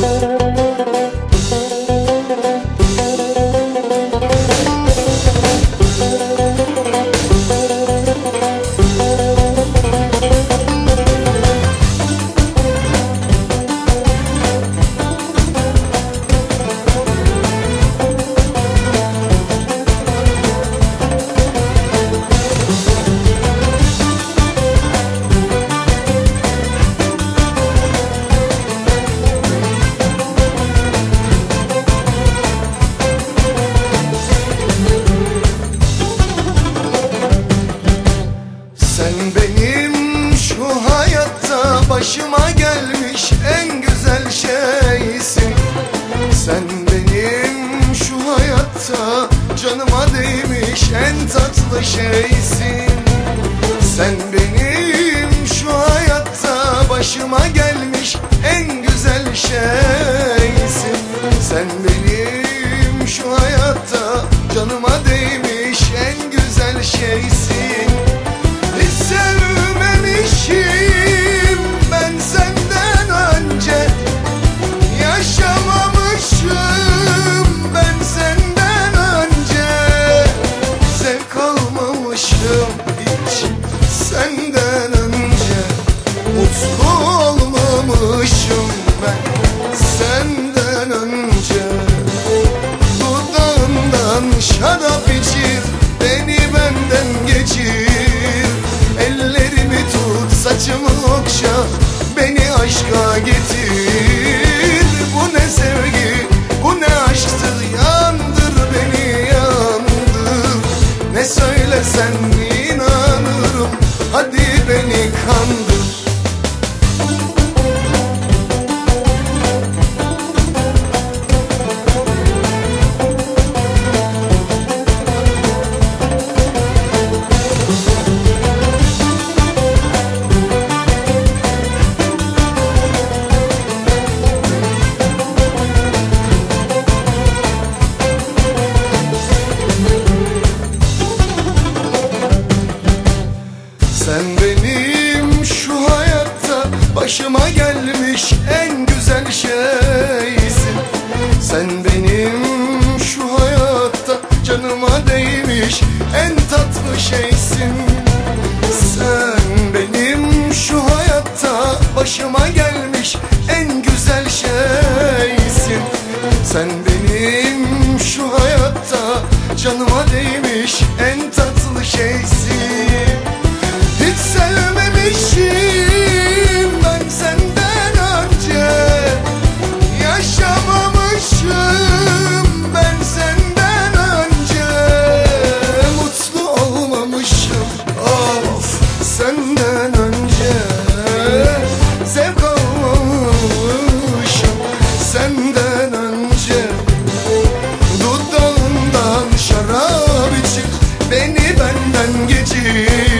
Başıma gelmiş en güzel şeysin. Sen benim şu hayatta canıma değmiş en tatlı şeysin. Sen benim şu hayatta başıma gelmiş en güzel şeysin. Sen benim şu hayatta canıma değmiş en güzel şeysin. Hiç sevmemişim ben senden önce, yaşamamışım ben senden önce, zevk almamışım hiç senden önce, mutlu olmamışım ben senden önce. Dudağından şarap içir, beni benden geçir, ellerimi tut, saçımı okşa, beni aşka getir. Bu ne sevgi, bu ne aşktır, yandır beni yandır. Ne söylesen inanırım, hadi beni kandır. Sen benim şu hayatta başıma gelmiş en güzel şeysin. Sen benim şu hayatta canıma değmiş en tatlı şeysin. Sen benim şu hayatta başıma gelmiş en güzel şeysin. Sen benim şu hayatta canıma değmiş en tatlı şeysin. Hiç sevmemişim ben senden önce, yaşamamışım ben senden önce, mutlu olmamışım of senden önce, zevk almamışım senden önce. Dudağından şarap içip beni benden geçir,